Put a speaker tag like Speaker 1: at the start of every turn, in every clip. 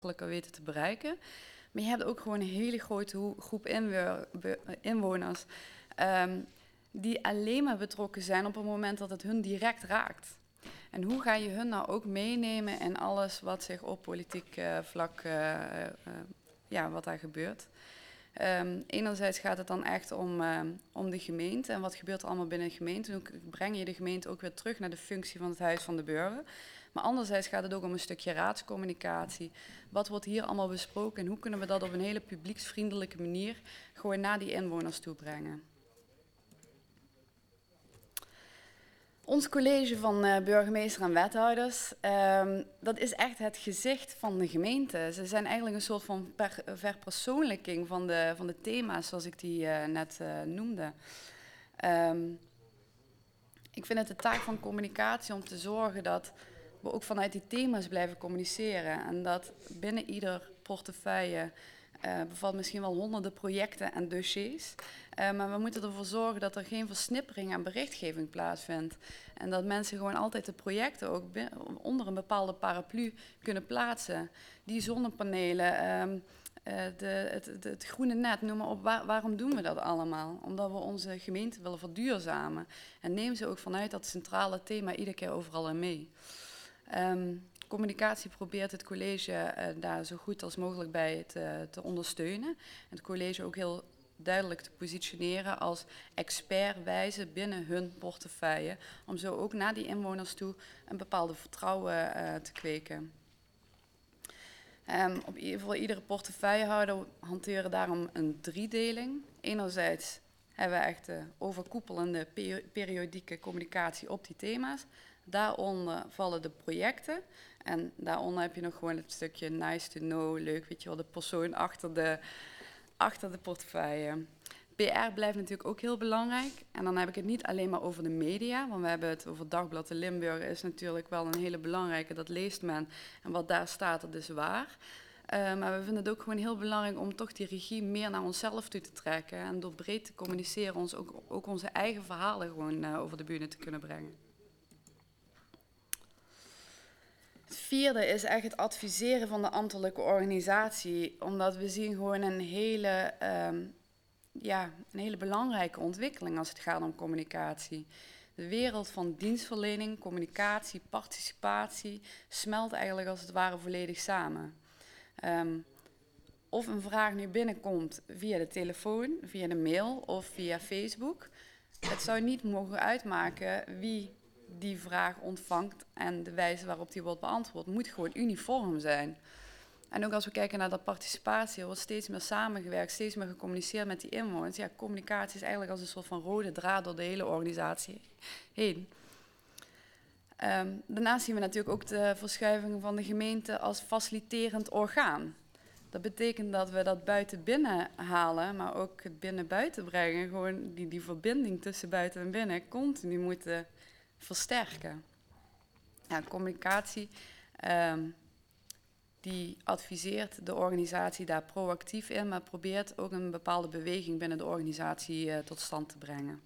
Speaker 1: weten te bereiken. Maar je hebt ook gewoon een hele grote groep inwoners die alleen maar betrokken zijn op het moment dat het hun direct raakt. En hoe ga je hun nou ook meenemen in alles wat zich op politiek vlak, wat daar gebeurt? Enerzijds gaat het dan echt om de gemeente en wat gebeurt er allemaal binnen de gemeente. Hoe breng je de gemeente ook weer terug naar de functie van het Huis van de Burger. Maar anderzijds gaat het ook om een stukje raadscommunicatie. Wat wordt hier allemaal besproken en hoe kunnen we dat op een hele publieksvriendelijke manier gewoon naar die inwoners toe brengen. Ons college van burgemeester en wethouders, dat is echt het gezicht van de gemeente. Ze zijn eigenlijk een soort van verpersoonlijking van de thema's zoals ik die net noemde. Ik vind het de taak van communicatie om te zorgen dat we ook vanuit die thema's blijven communiceren. En dat binnen ieder portefeuille bevat misschien wel honderden projecten en dossiers. Maar we moeten ervoor zorgen dat er geen versnippering aan berichtgeving plaatsvindt. En dat mensen gewoon altijd de projecten ook onder een bepaalde paraplu kunnen plaatsen. Die zonnepanelen, het groene net, noem maar op. Waarom doen we dat allemaal? Omdat we onze gemeente willen verduurzamen. En neem ze ook vanuit dat centrale thema iedere keer overal in mee. Communicatie probeert het college daar zo goed als mogelijk bij te ondersteunen. En het college ook heel duidelijk te positioneren als expertwijze binnen hun portefeuille. Om zo ook naar die inwoners toe een bepaalde vertrouwen te kweken. Voor iedere portefeuillehouder hanteren daarom een driedeling. Enerzijds hebben we echt overkoepelende periodieke communicatie op die thema's. Daaronder vallen de projecten. En daaronder heb je nog gewoon het stukje nice to know, leuk, weet je wel, de persoon achter de portefeuille. PR blijft natuurlijk ook heel belangrijk. En dan heb ik het niet alleen maar over de media, want we hebben het over Dagblad de Limburger is natuurlijk wel een hele belangrijke, dat leest men. En wat daar staat, dat is waar. Maar we vinden het ook gewoon heel belangrijk om toch die regie meer naar onszelf toe te trekken. En door breed te communiceren ons ook onze eigen verhalen gewoon over de bühne te kunnen brengen. Het vierde is echt het adviseren van de ambtelijke organisatie. Omdat we zien gewoon een hele belangrijke ontwikkeling als het gaat om communicatie. De wereld van dienstverlening, communicatie, participatie smelt eigenlijk als het ware volledig samen. Of een vraag nu binnenkomt via de telefoon, via de mail of via Facebook. Het zou niet mogen uitmaken wie die vraag ontvangt en de wijze waarop die wordt beantwoord moet gewoon uniform zijn. En ook als we kijken naar de participatie, er wordt steeds meer samengewerkt, steeds meer gecommuniceerd met die inwoners. Ja, communicatie is eigenlijk als een soort van rode draad door de hele organisatie heen. Daarnaast zien we natuurlijk ook de verschuiving van de gemeente als faciliterend orgaan. Dat betekent dat we dat buiten binnen halen, maar ook het binnen buiten brengen. Gewoon die verbinding tussen buiten en binnen continu moeten versterken. Ja, communicatie die adviseert de organisatie daar proactief in, maar probeert ook een bepaalde beweging binnen de organisatie tot stand te brengen.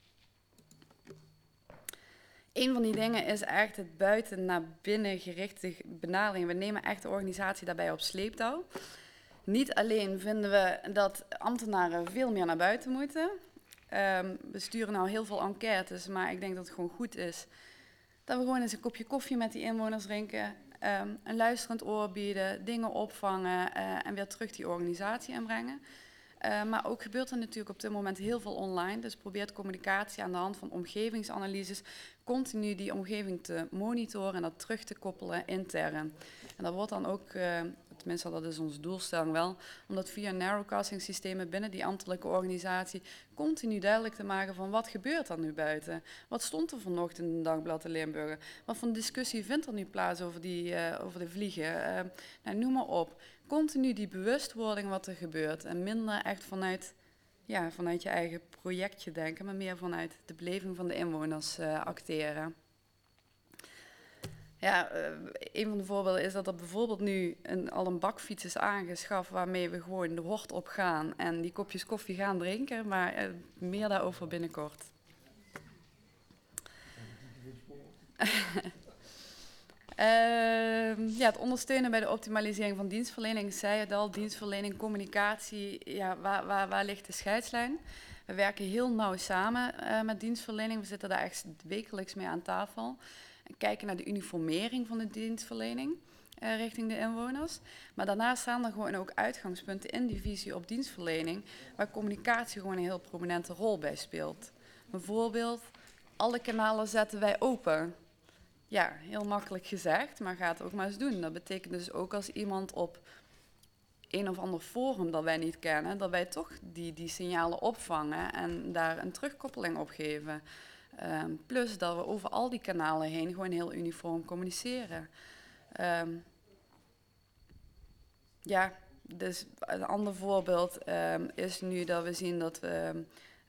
Speaker 1: Een van die dingen is echt het buiten naar binnen gerichte benadering. We nemen echt de organisatie daarbij op sleeptouw. Niet alleen vinden we dat ambtenaren veel meer naar buiten moeten. We sturen nou heel veel enquêtes, maar ik denk dat het gewoon goed is dat we gewoon eens een kopje koffie met die inwoners drinken, een luisterend oor bieden, dingen opvangen en weer terug die organisatie inbrengen. Maar ook gebeurt er natuurlijk op dit moment heel veel online. Dus probeert communicatie aan de hand van omgevingsanalyses continu die omgeving te monitoren en dat terug te koppelen intern. En dat wordt dan ook, tenminste dat is onze doelstelling wel, om dat via narrowcasting systemen binnen die ambtelijke organisatie continu duidelijk te maken van wat gebeurt er nu buiten? Wat stond er vanochtend in het Dagblad de Limburger? Wat voor een discussie vindt er nu plaats over de vliegen? Noem maar op. Continu die bewustwording wat er gebeurt en minder echt vanuit je eigen projectje denken, maar meer vanuit de beleving van de inwoners acteren. Ja, een van de voorbeelden is dat er bijvoorbeeld nu al een bakfiets is aangeschaft waarmee we gewoon de hort op gaan en die kopjes koffie gaan drinken, maar meer daarover binnenkort. Het ondersteunen bij de optimalisering van dienstverlening. Ik zei het al, dienstverlening, communicatie, ja, waar ligt de scheidslijn? We werken heel nauw samen met dienstverlening. We zitten daar echt wekelijks mee aan tafel. En kijken naar de uniformering van de dienstverlening richting de inwoners. Maar daarnaast staan er gewoon ook uitgangspunten in die visie op dienstverlening, waar communicatie gewoon een heel prominente rol bij speelt. Bijvoorbeeld, alle kanalen zetten wij open. Ja, heel makkelijk gezegd, maar ga het ook maar eens doen. Dat betekent dus ook als iemand op een of ander forum dat wij niet kennen, dat wij toch die signalen opvangen en daar een terugkoppeling op geven. Plus dat we over al die kanalen heen gewoon heel uniform communiceren. Dus een ander voorbeeld is nu dat we zien dat we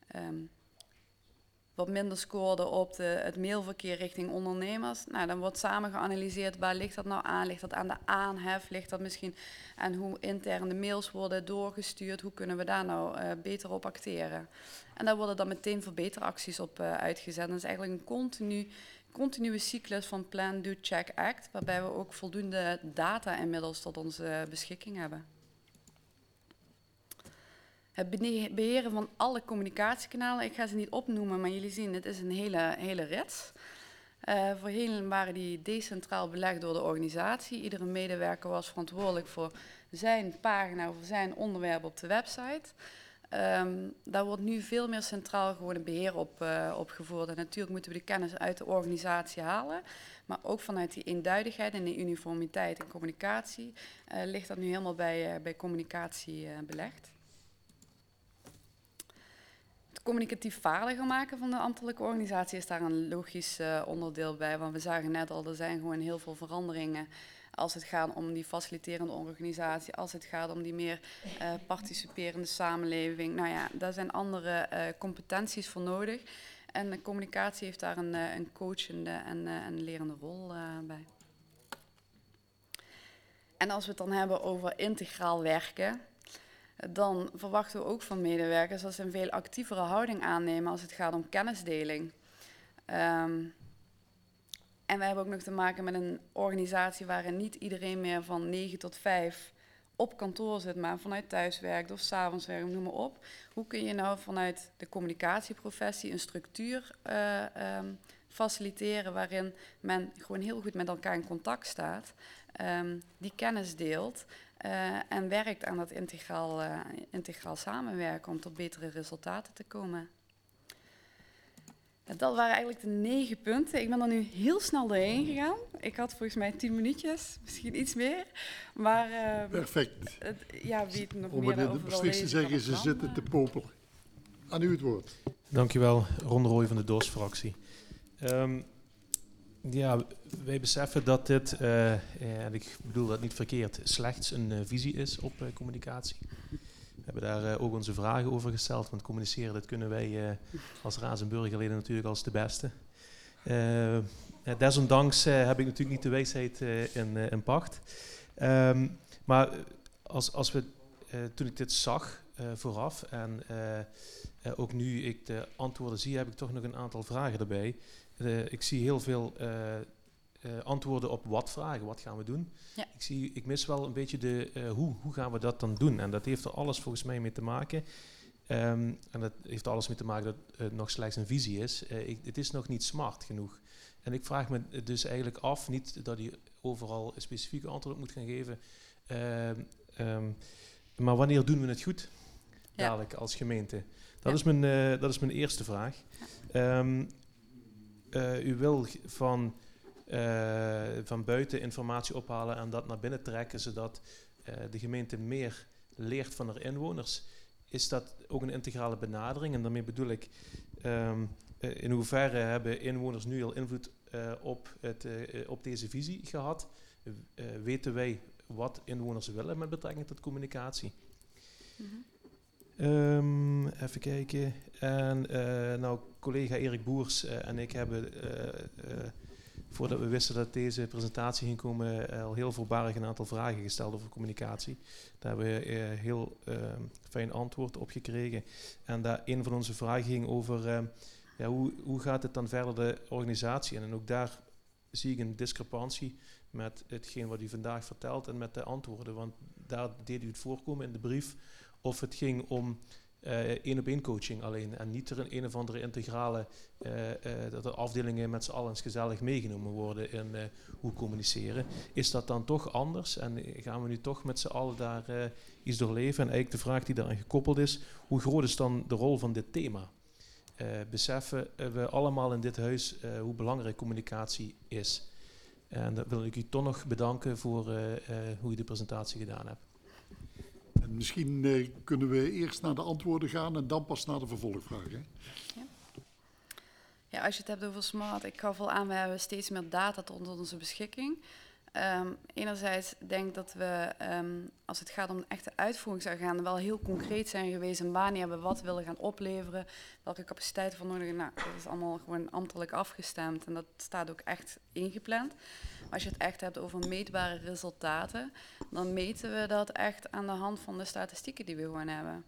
Speaker 1: wat minder scoorden op het mailverkeer richting ondernemers. Nou, dan wordt samen geanalyseerd, waar ligt dat nou aan? Ligt dat aan de aanhef? Ligt dat misschien aan hoe intern de mails worden doorgestuurd? Hoe kunnen we daar nou beter op acteren? En daar worden dan meteen verbeteracties op uitgezet. Dat is eigenlijk een continue cyclus van plan, do, check, act, waarbij we ook voldoende data inmiddels tot onze beschikking hebben. Het beheren van alle communicatiekanalen, ik ga ze niet opnoemen, maar jullie zien, het is een hele rits. Voorheen waren die decentraal belegd door de organisatie. Iedere medewerker was verantwoordelijk voor zijn pagina, voor zijn onderwerp op de website. Daar wordt nu veel meer centraal gewoon een beheer op gevoerd. En natuurlijk moeten we de kennis uit de organisatie halen. Maar ook vanuit die eenduidigheid en die uniformiteit en communicatie ligt dat nu helemaal bij communicatie belegd. Het communicatief vaardiger maken van de ambtelijke organisatie is daar een logisch onderdeel bij. Want we zagen net al, er zijn gewoon heel veel veranderingen als het gaat om die faciliterende organisatie, als het gaat om die meer participerende samenleving. Nou ja, daar zijn andere competenties voor nodig. En de communicatie heeft daar een coachende en een lerende rol bij. En als we het dan hebben over integraal werken, dan verwachten we ook van medewerkers dat ze een veel actievere houding aannemen als het gaat om kennisdeling. En we hebben ook nog te maken met een organisatie waarin niet iedereen meer van 9 tot 5 op kantoor zit, maar vanuit thuis werkt of 's avonds werkt, noem maar op. Hoe kun je nou vanuit de communicatieprofessie een structuur faciliteren waarin men gewoon heel goed met elkaar in contact staat, die kennis deelt en werkt aan dat integraal samenwerken om tot betere resultaten te komen. Dat waren eigenlijk de 9 punten. Ik ben er nu heel snel doorheen gegaan. Ik had volgens mij 10 minuutjes, misschien iets meer. Maar
Speaker 2: perfect.
Speaker 1: Wie het nog
Speaker 2: Om
Speaker 1: meer
Speaker 2: het
Speaker 1: over wil
Speaker 2: precies te
Speaker 1: lezen,
Speaker 2: zeggen, ze zitten te popelen. Aan u het woord.
Speaker 3: Dankjewel, Ron de Rooij van de DOS-fractie. Wij beseffen dat dit, en ik bedoel dat niet verkeerd, slechts een visie is op communicatie. We hebben daar ook onze vragen over gesteld, want communiceren, dat kunnen wij als Raads- en Burgerleden natuurlijk als de beste. Desondanks heb ik natuurlijk niet de wijsheid in pacht. Maar toen ik dit zag vooraf en ook nu ik de antwoorden zie, heb ik toch nog een aantal vragen erbij. Ik zie heel veel antwoorden op wat-vragen. Wat gaan we doen? Ja. Ik mis wel een beetje de hoe gaan we dat dan doen? En dat heeft er alles volgens mij mee te maken. En dat heeft alles mee te maken dat het nog slechts een visie is. Het is nog niet smart genoeg. En ik vraag me dus eigenlijk af, niet dat u overal een specifieke antwoord op moet gaan geven, maar wanneer doen we het goed? Dadelijk als gemeente. Dat is mijn eerste vraag. Ja. U wil van buiten informatie ophalen en dat naar binnen trekken, zodat de gemeente meer leert van haar inwoners. Is dat ook een integrale benadering? En daarmee bedoel ik, in hoeverre hebben inwoners nu al invloed op deze visie gehad? Weten wij wat inwoners willen met betrekking tot communicatie? Mm-hmm. Even kijken. En collega Erik Boers en ik hebben, voordat we wisten dat deze presentatie ging komen, al heel voorbarig een aantal vragen gesteld over communicatie. Daar hebben we heel fijn antwoord op gekregen. En een van onze vragen ging over hoe gaat het dan verder de organisatie? En ook daar zie ik een discrepantie met hetgeen wat u vandaag vertelt en met de antwoorden. Want daar deed u het voorkomen in de brief of het ging om 1-op-1 coaching alleen en niet er een of andere integrale, dat de afdelingen met z'n allen eens gezellig meegenomen worden in hoe communiceren. Is dat dan toch anders en gaan we nu toch met z'n allen daar iets doorleven? En eigenlijk de vraag die daaraan gekoppeld is, hoe groot is dan de rol van dit thema? Beseffen we allemaal in dit huis hoe belangrijk communicatie is? En dan wil ik u toch nog bedanken voor hoe u de presentatie gedaan hebt.
Speaker 2: En misschien kunnen we eerst naar de antwoorden gaan en dan pas naar de vervolgvragen.
Speaker 1: Ja, als je het hebt over smart, ik gaf al aan, we hebben steeds meer data tot onze beschikking. Enerzijds denk ik dat we, als het gaat om een echte uitvoeringsagenda, wel heel concreet zijn geweest en wanneer we wat willen gaan opleveren, welke capaciteiten van nodig. Nou, dat is allemaal gewoon ambtelijk afgestemd en dat staat ook echt ingepland. Maar als je het echt hebt over meetbare resultaten, dan meten we dat echt aan de hand van de statistieken die we gewoon hebben.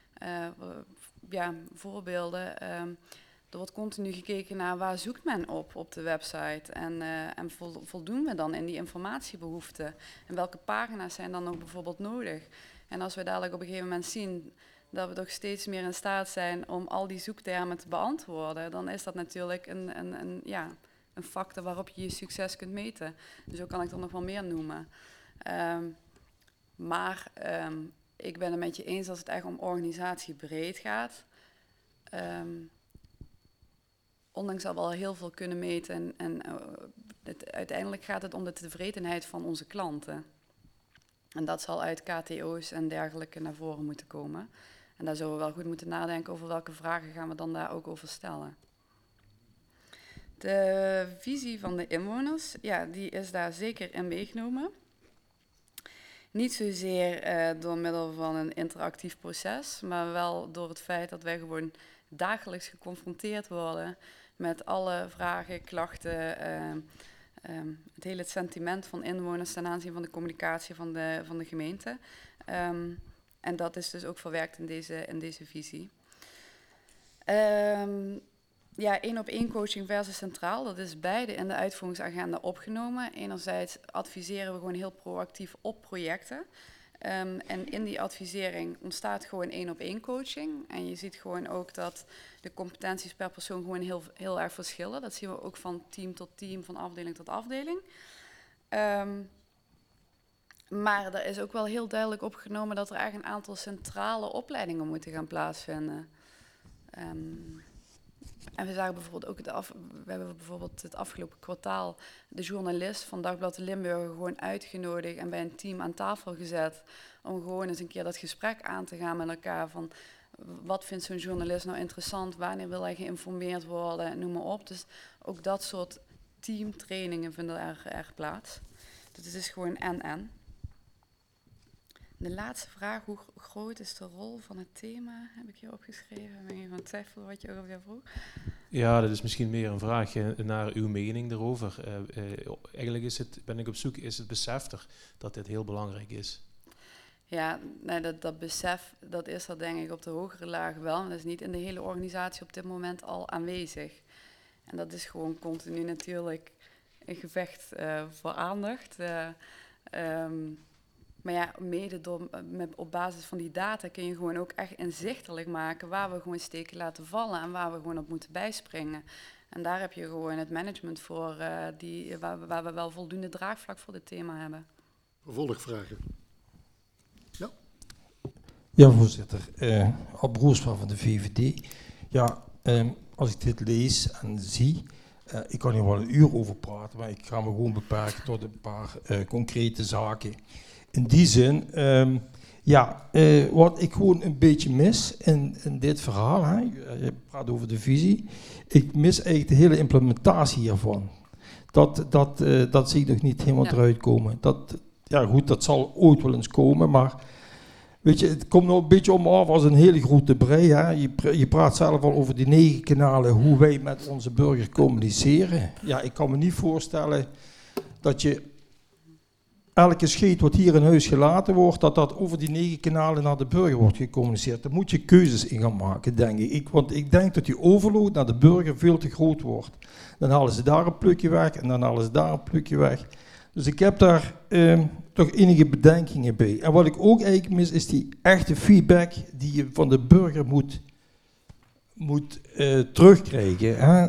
Speaker 1: Voorbeelden. Er wordt continu gekeken naar waar zoekt men op de website en voldoen we dan in die informatiebehoeften en welke pagina's zijn dan nog bijvoorbeeld nodig. En als we dadelijk op een gegeven moment zien dat we toch steeds meer in staat zijn om al die zoektermen te beantwoorden, dan is dat natuurlijk een factor waarop je je succes kunt meten. Dus zo kan ik er nog wel meer noemen. Maar ik ben het met je eens als het echt om organisatiebreed gaat. Ondanks dat we al heel veel kunnen meten en uiteindelijk gaat het om de tevredenheid van onze klanten. En dat zal uit KTO's en dergelijke naar voren moeten komen. En daar zullen we wel goed moeten nadenken over welke vragen gaan we dan daar ook over stellen. De visie van de inwoners, ja, die is daar zeker in meegenomen. Niet zozeer door middel van een interactief proces, maar wel door het feit dat wij gewoon dagelijks geconfronteerd worden met alle vragen, klachten, het hele sentiment van inwoners ten aanzien van de communicatie van de gemeente. En dat is dus ook verwerkt in deze visie. 1-op-1 coaching versus centraal, dat is beide in de uitvoeringsagenda opgenomen. Enerzijds adviseren we gewoon heel proactief op projecten. En in die advisering ontstaat gewoon 1-op-1 coaching. En je ziet gewoon ook dat de competenties per persoon gewoon heel erg verschillen. Dat zien we ook van team tot team, van afdeling tot afdeling. Maar er is ook wel heel duidelijk opgenomen dat er eigenlijk een aantal centrale opleidingen moeten gaan plaatsvinden. En we zagen bijvoorbeeld ook, we hebben bijvoorbeeld het afgelopen kwartaal de journalist van Dagblad de Limburger gewoon uitgenodigd en bij een team aan tafel gezet om gewoon eens een keer dat gesprek aan te gaan met elkaar van wat vindt zo'n journalist nou interessant, wanneer wil hij geïnformeerd worden, noem maar op. Dus ook dat soort teamtrainingen vinden erg plaats. Dus het is gewoon en. De laatste vraag, hoe groot is de rol van het thema, heb ik hier opgeschreven. Ik ben even aan het twijfelen wat je ook alweer vroeg.
Speaker 3: Ja, dat is misschien meer een vraag naar uw mening erover. Eigenlijk ben ik op zoek, is het besef er dat dit heel belangrijk is?
Speaker 1: Ja, nee, dat besef, dat is er denk ik op de hogere laag wel. Maar dat is niet in de hele organisatie op dit moment al aanwezig. En dat is gewoon continu natuurlijk een gevecht voor aandacht. Maar ja, mede op basis van die data kun je gewoon ook echt inzichtelijk maken waar we gewoon steken laten vallen en waar we gewoon op moeten bijspringen. En daar heb je gewoon het management voor, waar we wel voldoende draagvlak voor dit thema hebben.
Speaker 2: Vervolgvragen. Ja.
Speaker 4: Ja, voorzitter. Ab Roosma van de VVD. Ja, als ik dit lees en zie, ik kan hier wel een uur over praten, maar ik ga me gewoon beperken tot een paar concrete zaken. In die zin, wat ik gewoon een beetje mis in dit verhaal, hè, je praat over de visie, ik mis eigenlijk de hele implementatie hiervan. Dat zie ik nog niet helemaal eruit komen. Dat zal ooit wel eens komen, maar weet je, het komt nog een beetje om af als een hele grote brei. Hè. Je praat zelf al over die 9 kanalen, hoe wij met onze burger communiceren. Ja, ik kan me niet voorstellen dat je elke scheet wat hier in huis gelaten wordt, dat over die 9 kanalen naar de burger wordt gecommuniceerd. Daar moet je keuzes in gaan maken, denk ik. Want ik denk dat die overload naar de burger veel te groot wordt. Dan halen ze daar een plukje weg en dan halen ze daar een plukje weg. Dus ik heb daar toch enige bedenkingen bij. En wat ik ook eigenlijk mis, is die echte feedback die je van de burger moet terugkrijgen. Hè?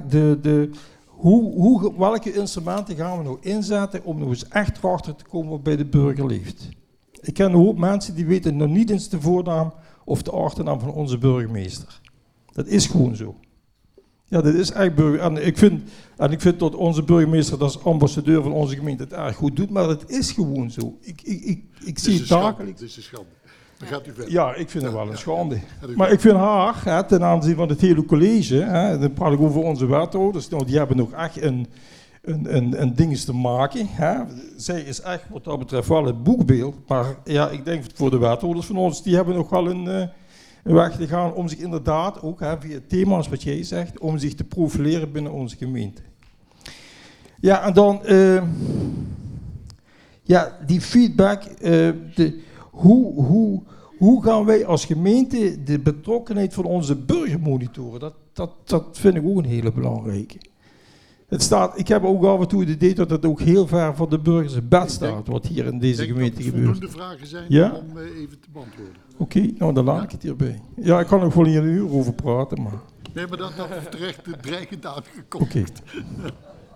Speaker 4: Welke instrumenten gaan we nou inzetten om nog eens echt achter te komen wat bij de burger leeft? Ik ken een hoop mensen die weten nog niet eens de voornaam of de achternaam van onze burgemeester. Dat is gewoon zo. Ja, dat is echt burger. En ik vind dat onze burgemeester als ambassadeur van onze gemeente het erg goed doet, maar dat is gewoon zo. Ik zie het dagelijks.
Speaker 2: Het is een schande. Dan gaat u verder.
Speaker 4: Ja, ik vind het wel een schande. Maar ik vind haar, ten aanzien van het hele college, dan praat ik over onze wethouders, nou, die hebben nog echt een ding te maken. Hè. Zij is echt wat dat betreft wel het boekbeeld, maar ja, ik denk voor de wethouders van ons, die hebben nog wel een weg te gaan om zich inderdaad ook, via thema's wat jij zegt, om zich te profileren binnen onze gemeente. Ja, en dan die feedback, hoe gaan wij als gemeente de betrokkenheid van onze burger monitoren? Dat vind ik ook een hele belangrijke. Ik heb ook af en toe het idee dat het ook heel ver van de burgers bed staat, wat hier in deze gemeente gebeurt.
Speaker 2: Ik denk dat er voldoende vragen zijn om even te beantwoorden.
Speaker 4: Oké, nou dan laat ik het hierbij. Ja, ik kan nog wel hier een uur over praten, maar...
Speaker 2: Nee, maar dat is terecht dreigend aangekondigd.
Speaker 4: Okay.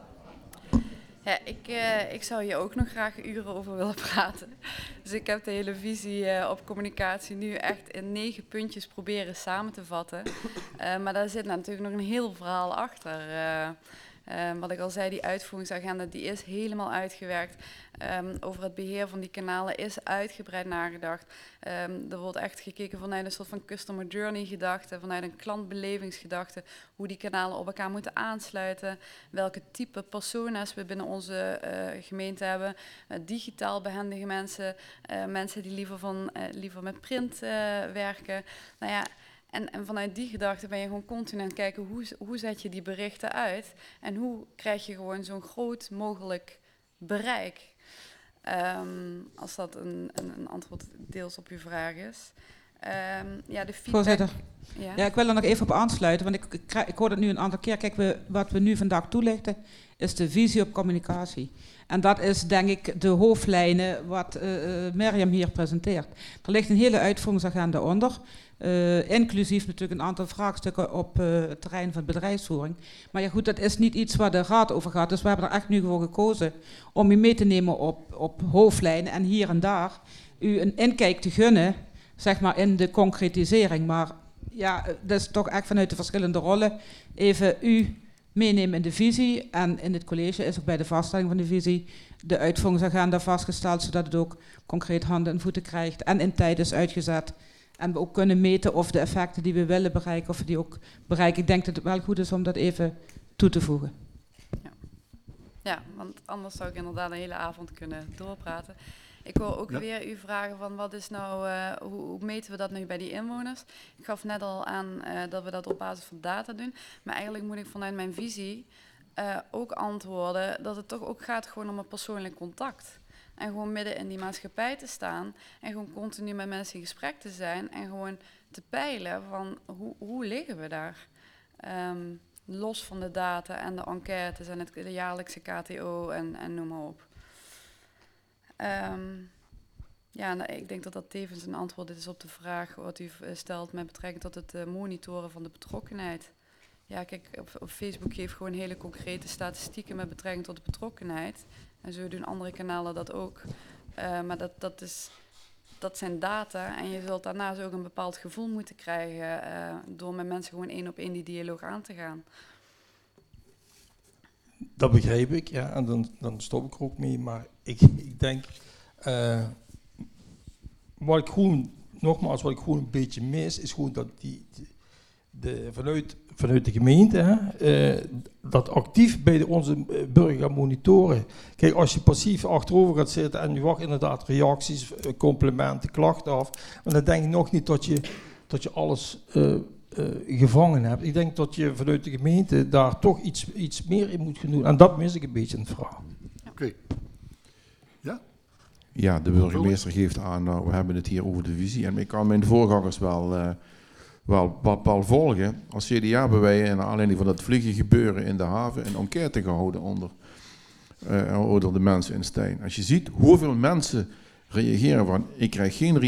Speaker 1: Ja, ik zou hier ook nog graag uren over willen praten. Dus ik heb de hele visie op communicatie nu echt in 9 puntjes proberen samen te vatten. Maar daar zit natuurlijk nog een heel verhaal achter. Wat ik al zei, die uitvoeringsagenda die is helemaal uitgewerkt. Over het beheer van die kanalen is uitgebreid nagedacht. Er wordt echt gekeken vanuit een soort van customer journey gedachte, vanuit een klantbelevingsgedachte, hoe die kanalen op elkaar moeten aansluiten, welke type persona's we binnen onze gemeente hebben, digitaal behendige mensen, mensen die liever met print werken. Nou ja, en vanuit die gedachte ben je gewoon continu aan het kijken hoe zet je die berichten uit en hoe krijg je gewoon zo'n groot mogelijk bereik. Als dat een antwoord deels op uw vraag is. Ja, de feedback.
Speaker 5: Voorzitter, ja, ik wil er nog even op aansluiten, want ik hoor het nu een aantal keer. Kijk, wat we nu vandaag toelichten is de visie op communicatie. En dat is denk ik de hoofdlijnen wat Mirjam hier presenteert. Er ligt een hele uitvoeringsagenda onder. Inclusief natuurlijk een aantal vraagstukken op het terrein van bedrijfsvoering. Maar ja goed, dat is niet iets waar de raad over gaat. Dus we hebben er echt nu voor gekozen om u mee te nemen op hoofdlijnen en hier en daar u een inkijk te gunnen, zeg maar, in de concretisering. Maar ja, dat is toch echt vanuit de verschillende rollen even u meenemen in de visie. En in het college is ook bij de vaststelling van de visie de uitvoeringsagenda vastgesteld, zodat het ook concreet handen en voeten krijgt en in tijd is uitgezet. En we ook kunnen meten of de effecten die we willen bereiken, of we die ook bereiken. Ik denk dat het wel goed is om dat even toe te voegen.
Speaker 1: Ja, want anders zou ik inderdaad een hele avond kunnen doorpraten. Ik wil ook weer u vragen van wat is nou, hoe meten we dat nu bij die inwoners? Ik gaf net al aan dat we dat op basis van data doen. Maar eigenlijk moet ik vanuit mijn visie ook antwoorden dat het toch ook gaat gewoon om een persoonlijk contact. En gewoon midden in die maatschappij te staan en gewoon continu met mensen in gesprek te zijn en gewoon te peilen van hoe liggen we daar? Los van de data en de enquêtes en de jaarlijkse KTO en noem maar op. Ik denk dat dat tevens een antwoord is op de vraag wat u stelt met betrekking tot het monitoren van de betrokkenheid. Ja, kijk, op Facebook geeft gewoon hele concrete statistieken met betrekking tot de betrokkenheid. En zo doen andere kanalen dat ook. Maar dat zijn data en je zult daarnaast ook een bepaald gevoel moeten krijgen door met mensen gewoon 1-op-1 die dialoog aan te gaan.
Speaker 4: Dat begrijp ik, ja, en dan stop ik er ook mee. Maar ik denk, wat ik gewoon een beetje mis, is gewoon dat vanuit de gemeente, dat actief bij onze burger gaan monitoren. Kijk, als je passief achterover gaat zitten en je wacht inderdaad reacties, complimenten, klachten af, maar dan denk ik nog niet dat je alles gevangen hebt. Ik denk dat je vanuit de gemeente daar toch iets meer in moet gaan doen. En dat mis ik een beetje in het verhaal.
Speaker 2: Oké. Ja?
Speaker 6: Ja, de burgemeester geeft aan, nou, we hebben het hier over de visie. En ik kan mijn voorgangers wel volgen. Als CDA hebben wij, naar aanleiding van dat vliegen gebeuren in de haven, een enquête gehouden onder door de mensen in Stein. Als je ziet hoeveel mensen reageren van, ik krijg geen